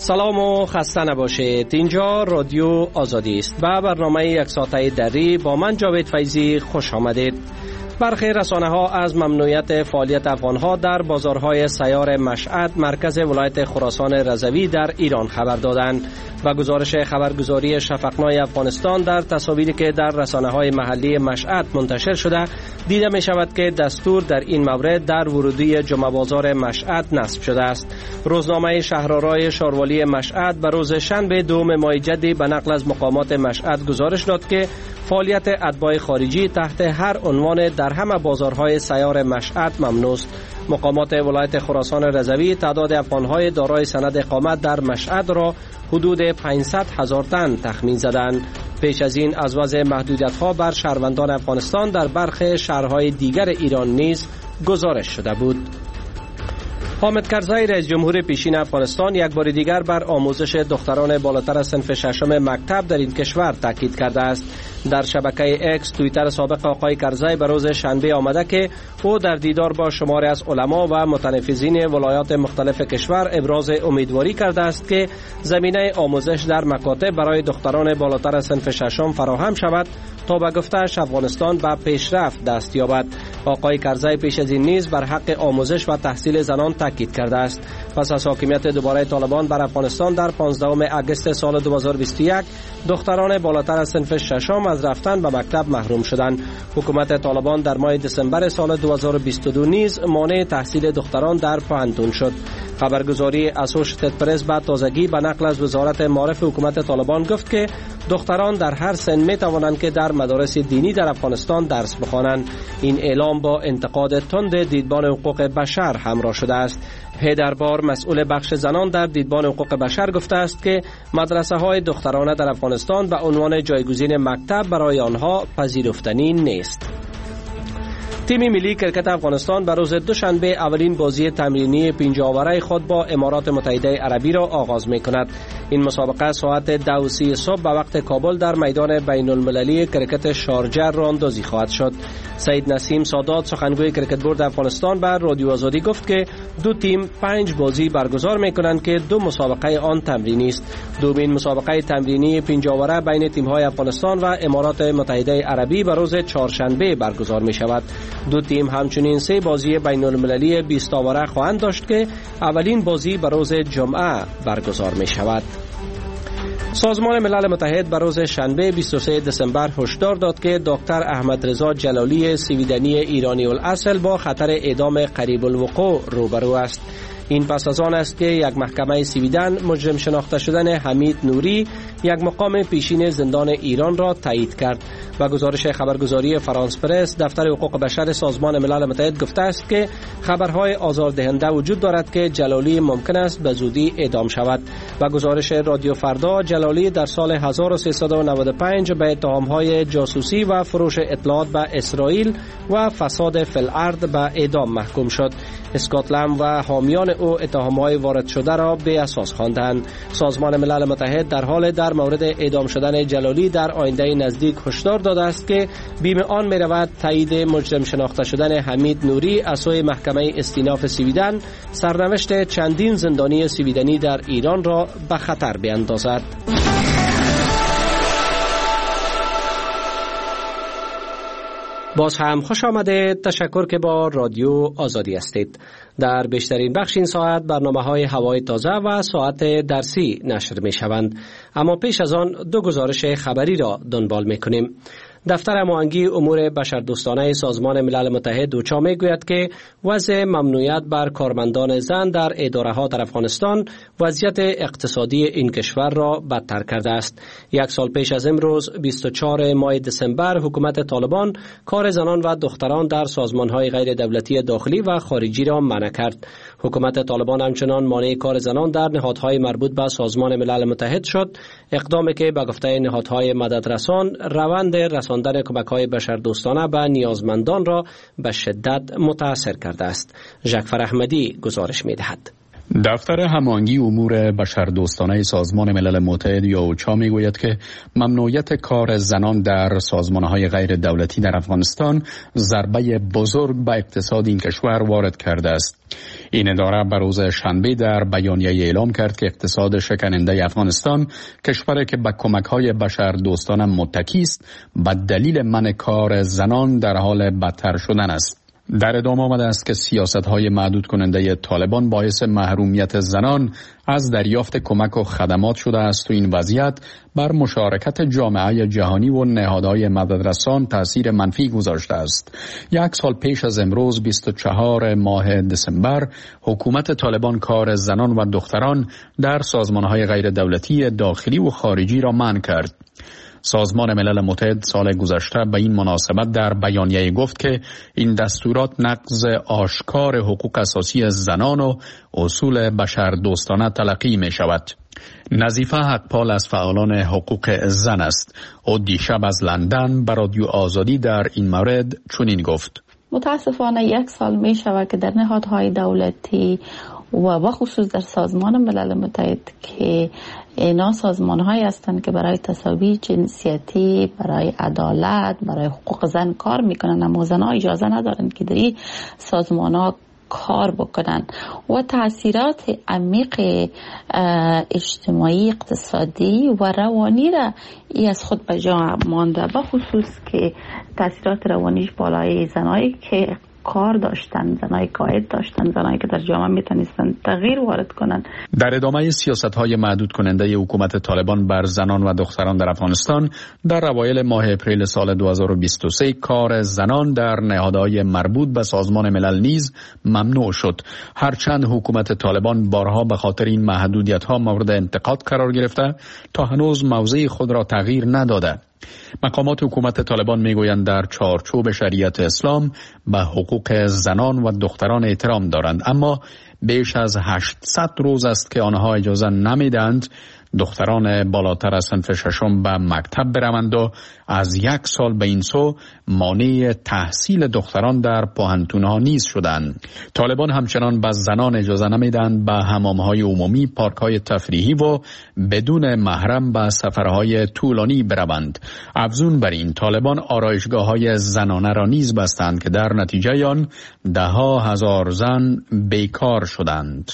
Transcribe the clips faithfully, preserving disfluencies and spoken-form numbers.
سلام و خسته نباشید. اینجا رادیو آزادی است. با برنامه یک ساعته دری با من جاوید فیضی خوش آمدید. برخی رسانه ها از ممنوعیت فعالیت افغانها در بازارهای سیار مشهد مرکز ولایت خراسان رضوی در ایران خبر دادند و گزارش خبرگزاری شفقنای افغانستان در تصاویری که در رسانه های محلی مشهد منتشر شده دیده می شود که دستور در این مورد در ورودی جمعه بازار مشهد نصب شده است. روزنامه شهرآرای شاروالی مشهد به روز شنبه دوم ماه جدی به نقل از مقامات مشهد گزارش داد که فعالیت اتباع خارجی تحت هر عنوان در همه بازارهای سیار مشهد ممنوع است. مقامات ولایت خراسان رضوی تعداد افغانهای دارای سند اقامت در مشهد را حدود پانصد هزار تن تخمین زدند. پیش از این از وضع محدودیت‌ها بر شهروندان افغانستان در برخی شهرهای دیگر ایران نیز گزارش شده بود. حامد کرزی رئیس جمهور پیشین افغانستان یک بار دیگر بر آموزش دختران بالاتر از صنف ششم مکتب در این کشور تاکید کرده است. در شبکه اکس توییتر سابق آقای کرزی به روز شنبه آمده که او در دیدار با شماری از علما و متنفذین ولایات مختلف کشور ابراز امیدواری کرده است که زمینه آموزش در مکاتب برای دختران بالاتر از صنف ششم فراهم شود تا به گفته‌اش افغانستان به پیشرفت دست یابد. آقای کرزی پیش از این نیز بر حق آموزش و تحصیل زنان تاکید کرده است. پس از حاکمیت دوباره طالبان بر افغانستان در پانزدهم آگوست سال دو هزار و بیست و یک دختران بالاتر از صنف ششم از رفتن به مکتب محروم شدند. حکومت طالبان در ماه دسامبر سال دو هزار و بیست و دو نیز مانع تحصیل دختران در پوهنتون شد. خبرگزاری اسوشیتد پرس با تازگی به نقل از وزارت معارف حکومت طالبان گفت که دختران در هر سن می توانند که در مدارس دینی در افغانستان درس بخوانند. این اعلام با انتقاد تند دیدبان حقوق بشر همراه شده است. هیدربار مسئول بخش زنان در دیدبان حقوق بشر گفته است که مدرسه های دخترانه در افغانستان به عنوان جایگزین مکتب برای آنها پذیرفتنی نیست. تیم ملی کرکت افغانستان به روز دوشنبه اولین بازی تمرینی پنجاه اوره خود با امارات متحده عربی را آغاز می کند. این مسابقه ساعت دو و سی صبح به وقت کابل در میدان بین المللی کرکت شارجه راه‌اندازی خواهد شد. سید نسیم سادات سخنگوی کرکت بورد افغانستان بر رادیو آزادی گفت که دو تیم پنج بازی برگزار می کنند که دو مسابقه آن تمرینی است. دومین مسابقه تمرینی پنجاه اوره بین تیم‌های افغانستان و امارات متحده عربی به روز چهارشنبه برگزار می شود. دو تیم همچنین سه بازی بین المللی بیست اوره خواهند داشت که اولین بازی به روز جمعه برگزار می شود. سازمان ملل متحد به روز شنبه بیست و سوم دسامبر هشدار داد که دکتر احمد رضا جلالی سویدنی ایرانی الاصل با خطر اعدام قریب الوقوع روبرو است. این پس از آن است که یک محکمه سویدن مجرم شناخته شدن حمید نوری یک مقام پیشین زندان ایران را تایید کرد. و گزارش خبرگزاری فرانس پرس دفتر حقوق بشر سازمان ملل متحد گفته است که خبرهای آزاردهنده وجود دارد که جلالی ممکن است به زودی اعدام شود. و گزارش رادیو فردا جلالی در سال هزار و سیصد و نود و پنج به اتهامهای جاسوسی و فروش اطلاعات به اسرائیل و فساد فی الارض به اعدام محکوم شد. اسکاتلند و حامیان او اتهامهای وارد شده را بی اساس خواندند. سازمان ملل متحد در حال در مورد اعدام شدن جلالی در آینده نزدیک هشدار داده است که بیم آن می رود تایید مجرم شناخته شدن حمید نوری از سوی محکمه استیناف سویدن سرنوشت چندین زندانی سویدنی در ایران را به خطر بیندازد. باز هم خوش آمده. تشکر که با رادیو آزادی هستید. در بیشترین بخش این ساعت برنامه‌های هوای تازه و ساعت درسی نشر می‌شوند. اما پیش از آن دو گزارش خبری را دنبال می‌کنیم. دفتر هماهنگی امور بشردوستانه سازمان ملل متحد اوچا میگوید که وضع ممنوعیت بر کارمندان زن در اداره‌ها در افغانستان وضعیت اقتصادی این کشور را بدتر کرده است. یک سال پیش از امروز بیست و چهارم ماه دسامبر حکومت طالبان کار زنان و دختران در سازمان‌های غیر دولتی داخلی و خارجی را منع کرد. حکومت طالبان همچنان مانع کار زنان در نهادهای مربوط به سازمان ملل متحد شد، اقدامی که به گفته نهادهای مددرسان روند رساندن کمک‌های بشردوستانه به نیازمندان را به شدت متاثر کرده است. ژکفر احمدی گزارش می‌دهد. دفتر هماهنگی امور بشردوستانه سازمان ملل متحد یا اوچا میگوید که ممنوعیت کار زنان در سازمانهای غیر دولتی در افغانستان ضربه بزرگ به اقتصاد این کشور وارد کرده است. این اداره به روز شنبه در بیانیه اعلام کرد که اقتصاد شکننده افغانستان، کشوری که به کمک‌های بشردوستانه متکی است، به دلیل منع کار زنان در حال بدتر شدن است. در ادامه آمده است که سیاست‌های محدود کننده طالبان باعث محرومیت زنان از دریافت کمک و خدمات شده است و این وضعیت بر مشارکت جامعه جهانی و نهادهای مددرسان تأثیر منفی گذاشته است. یک سال پیش از امروز بیست و چهارم ماه دسامبر حکومت طالبان کار زنان و دختران در سازمان‌های غیر دولتی داخلی و خارجی را منع کرد. سازمان ملل متحد سال گذشته به این مناسبت در بیانیه گفت که این دستورات نقض آشکار حقوق اساسی زنان و اصول بشردوستانه تلقی می شود. نظیفه حقپال از فعالان حقوق زن است. او دیشب از لندن به رادیو آزادی در این مورد چنین گفت: متاسفانه یک سال می شود که در نهادهای دولتی و بخصوص در سازمان ملل متحد که اینا سازمان هایی هستند که برای تساوی جنسیتی، برای عدالت، برای حقوق زن کار میکنن، اما زن ها اجازه ندارن که در این سازمان ها کار بکنن و تاثیرات عمیق اجتماعی، اقتصادی و روانی را ای از خود به جا مانده، بخصوص که تاثیرات روانیش بالای زنایی که کار داشتن، زنای قائد داشتن، زنایی که در جامعه میتونستن تغییر وارد کنن. در ادامه سیاست‌های محدود کننده حکومت طالبان بر زنان و دختران در افغانستان، در اوایل ماه اپریل سال دو هزار و بیست و سه کار زنان در نهادهای مربوط به سازمان ملل نیز ممنوع شد. هرچند حکومت طالبان بارها به خاطر این محدودیت‌ها مورد انتقاد قرار گرفته، تا هنوز موضع خود را تغییر نداده. مقامات حکومت طالبان میگویند در چارچوب شریعت اسلام به حقوق زنان و دختران احترام دارند، اما بیش از هشتصد روز است که آنها اجازه نمیدند دختران بالاتر از صنف ششم به مکتب بروند و از یک سال به این سو مانع تحصیل دختران در پوهنتون‌ها نیز شدند. طالبان همچنان به زنان اجازه نمیدند به حمام‌های عمومی، پارک‌های تفریحی و بدون محرم به سفرهای طولانی بروند. افزون بر این، طالبان آرایشگاه‌های زنانه را نیز بستند که در نتیجه آن ده‌ها هزار زن بیکار شدند.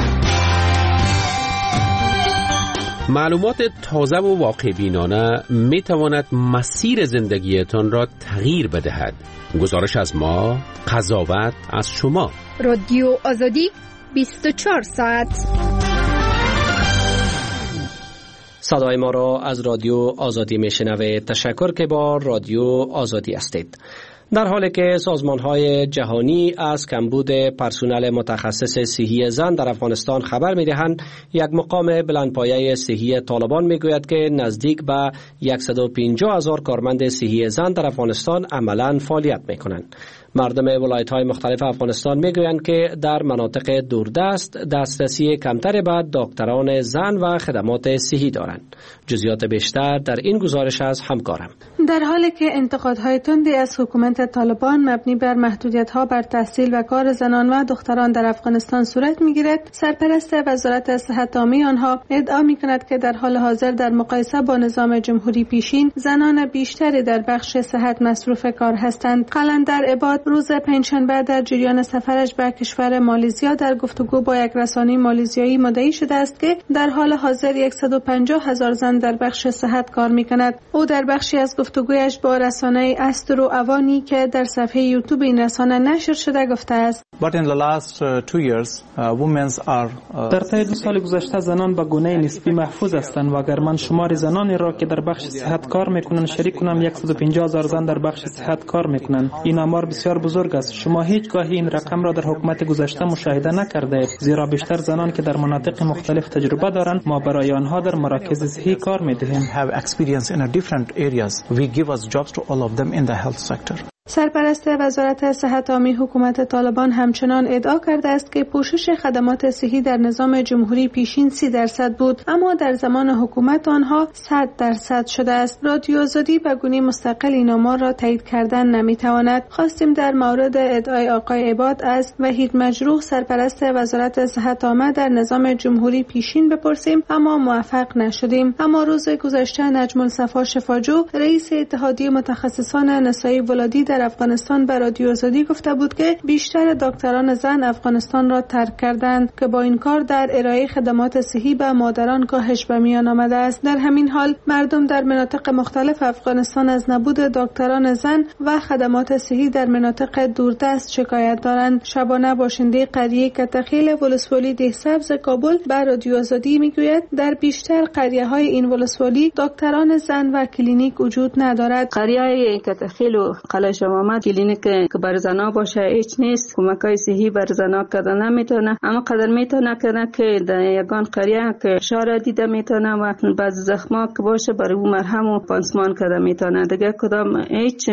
معلومات تازه و واقع بینانه می تواند مسیر زندگیتان را تغییر بدهد. گزارش از ما، قضاوت از شما. رادیو آزادی بیست و چهار ساعت. صدای ما را از رادیو آزادی می شنوید. تشکر که با رادیو آزادی هستید. در حالی که سازمان‌های جهانی از کمبود پرسنل متخصص صحی زن در افغانستان خبر می‌دهند، یک مقام بلندپایه صحی طالبان می‌گوید که نزدیک به صد و پنجاه هزار کارمند صحی زن در افغانستان عملاً فعالیت می‌کنند. مردم ولایت‌های مختلف افغانستان می‌گویند که در مناطق دوردست دسترسی کمتری به دکتران زن و خدمات صحی دارند. جزئیات بیشتر در این گزارش از همکارم. در حالی که انتقادهای تندی از حکومت طالبان مبنی بر محدودیت‌ها بر تحصیل و کار زنان و دختران در افغانستان صورت می‌گیرد، سرپرست وزارت صحت عامه آنها ادعا می‌کند که در حال حاضر در مقایسه با نظام جمهوری پیشین، زنان بیشتری در بخش صحت مصروف کار هستند. قلندر عباد روز پنجشنبه در جریان سفرش به کشور مالزیا در گفتگو با یک رسانه مالزیایی مدعی شده است که در حال حاضر صد و پنجاه هزار زن در بخش صحت کار می‌کند. او در بخشی از گفتگویش با رسانه استرو اوانی که در صفحه یوتیوب این رسانه نشر شده گفته است: در طی دو سال گذشته زنان به گونه نسبی محفوظ هستند و اگر من شمار زنانی را که در بخش صحت کار میکنند شریک کنم، صد و پنجاه هزار زن در بخش صحت کار میکنند. این آمار بسیار بزرگ است. شما هیچ گاهی این رقم را در حکومت گذشته مشاهده نکرده اید، زیرا بیشتر زنان که در مناطق مختلف تجربه دارند ما برای آنها در مراکز صحی کار میدهیم. سرپرست وزارت صحت عامی حکومت طالبان همچنان ادعا کرده است که پوشش خدمات صحی در نظام جمهوری پیشین سی درصد بود، اما در زمان حکومت آنها صد درصد شده است. رادیو آزادی به گونه مستقل این آمار را تایید کردن نمیتواند. خواستیم در مورد ادعای آقای عباد از وحید مجروح سرپرست وزارت صحت عامه در نظام جمهوری پیشین بپرسیم، اما موفق نشدیم. اما روز گذشته نجم الصفا شفاجو رئیس اتحادیه متخصصان نسای ولادی در افغانستان به رادیو آزادی گفته بود که بیشتر دکتران زن افغانستان را ترک کردند که با این کار در ارائه خدمات صحی به مادران کاهش به میان آمده است. در همین حال مردم در مناطق مختلف افغانستان از نبود دکتران زن و خدمات صحی در مناطق دوردست شکایت دارند. شبانه باشنده قریه کتخیل ولسوالی دهسبز کابل به رادیو آزادی میگوید در بیشتر قریه های این ولسوالی دکتران زن و کلینیک وجود ندارد. قریه کتخیل و قلعه محمد کلینیک که بر زنا باشه هیچ نیست، کمکای صحی بر زنا کردن نمیتونه، اما قدر میتونه کنه که در یگان قریه که شاره دیده میتونه و بعض زخما که باشه برای اون مرهم و پانسمان کرده میتونه. دیگه کدام هیچ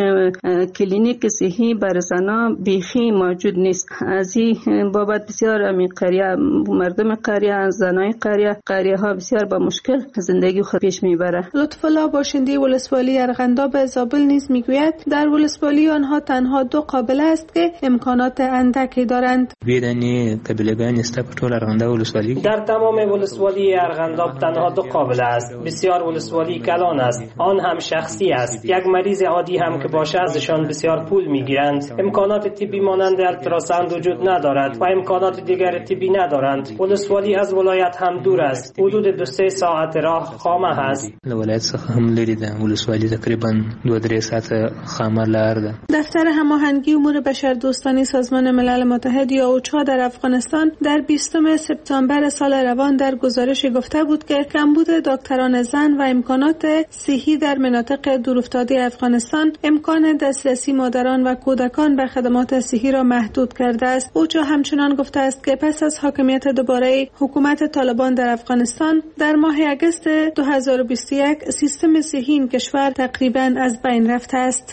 کلینیک صحی بر زنا بیخی موجود نیست. از این بابت بسیار امی قریه مردم قریه زنای قریه قریه ها بسیار با مشکل زندگی خود پیش میبره. لطف الله باشنده ولسوالی ارغنداب زابل نیز میگوید در ولسوالی آنها تنها دو قابله است که امکانات اندکی دارند. بیدنی قبیله‌گان است په ټول ارغنداب ولسوالی در تمام ولسوالی ارغنداب تنها دو قابله است. بسیار ولسوالی کلان است، آن هم شخصی است. یک مریض عادی هم که باشه ازشان بسیار پول میگیرند. امکانات طبی مانند التراساند وجود ندارد و امکانات دیگر طبی ندارند. ولسوالی از ولایت هم دور است، حدود دو سه ساعت راه خامه است. ولایت څخه هم لري ده، ولسوالی تقریبا دو درې ساعت خامه لار ده. دفتر هماهنگی امور بشردوستانه سازمان ملل متحد یا اوچا در افغانستان در بیستم سپتامبر سال روان در گزارش گفته بود که کمبود دکتران زن و امکانات صحی در مناطق دورافتاده افغانستان امکان دسترسی مادران و کودکان به خدمات صحی را محدود کرده است. اوچا همچنان گفته است که پس از حاکمیت دوباره حکومت طالبان در افغانستان در ماه اگست دو هزار و بیست و یک سیستم صحی این کشور تقریبا از بین رفته است.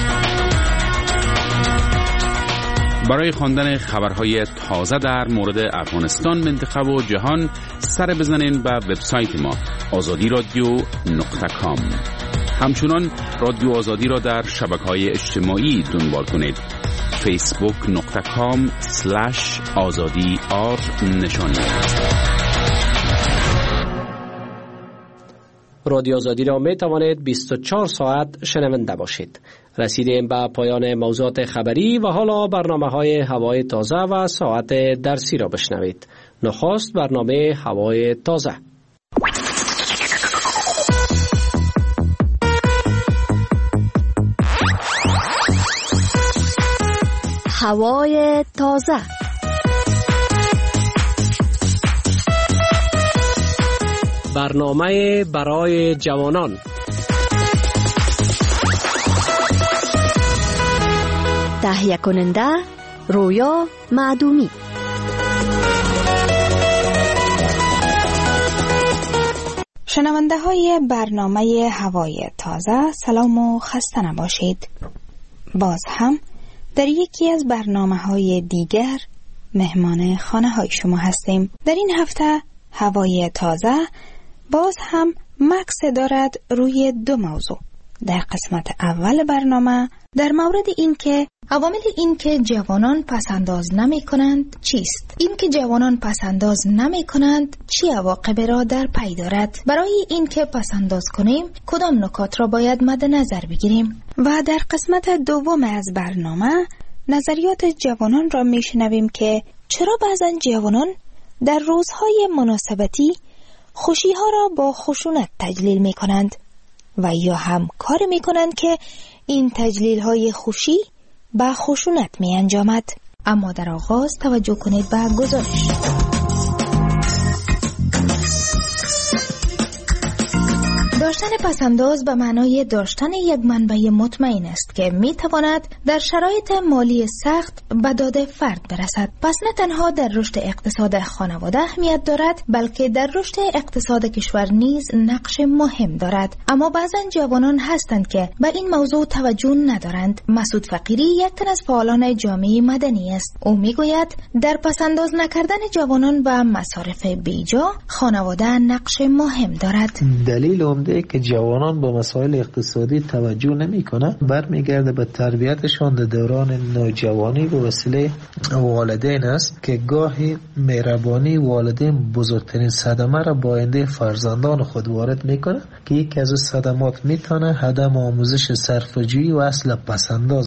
برای خواندن خبرهای تازه در مورد افغانستان، منطقه و جهان سر بزنین به وبسایت ما آزادی رادیو نقطه کام. همچنان رادیو آزادی را در شبکه‌های اجتماعی دنبال کنید. فیسبوک نقطه کام سلش آزادی آر نشانی. رادیو آزادی را می توانید بیست و چهار ساعت شنونده باشید. رسیدیم به پایان موضوعات خبری و حالا برنامه های هوای تازه و ساعت درسی را بشنوید. نخست برنامه هوای تازه. هوای تازه. برنامه برای جوانان. تهیه کننده رویا معدومی. شنونده های برنامه هوای تازه، سلام و خسته نباشید. باز هم در یکی از برنامه های دیگر مهمان خانه های شما هستیم. در این هفته هوای تازه باز هم مکس دارد روی دو موضوع. در قسمت اول برنامه در مورد این که عوامل این که جوانان پسنداز نمی کنند چیست؟ این که جوانان پسنداز نمی کنند چی عواقب را در پی دارد؟ برای این که پسنداز کنیم کدام نکات را باید مد نظر بگیریم؟ و در قسمت دوم از برنامه نظریات جوانان را می شنویم که چرا بعضا جوانان در روزهای مناسبتی خوشی ها را با خشونت تجلیل می کنند و یا هم کار می کنند که این تجلیل های خوشی با خشونت می انجامد. اما در آغاز توجه کنید به گزارش. داشتن پسنداز به معنای داشتن یک منبع مطمئن است که می تواند در شرایط مالی سخت به داد فرد برسد. پس نه تنها در رشد اقتصاد خانواده اهمیت دارد، بلکه در رشد اقتصاد کشور نیز نقش مهم دارد. اما بعضا جوانان هستند که به این موضوع توجه ندارند. مسعود فقیری یک تن از فعالان جامعه مدنی است. او می گوید در پسنداز نکردن جوانان به مصارف بیجا خانواده نقش مهم دارد. دلیل عمده که جوانان با مسائل اقتصادی توجه نمی کنند برمیگرده به تربیتشان در دوران نوجوانی به وسیله والدین است که گاهی مهربانی والدین بزرگترین صدمه را با آینده فرزندان خود وارد میکنه که یکی از صدمات میتونه عدم آموزش صرفه‌جویی و اصل پسنداز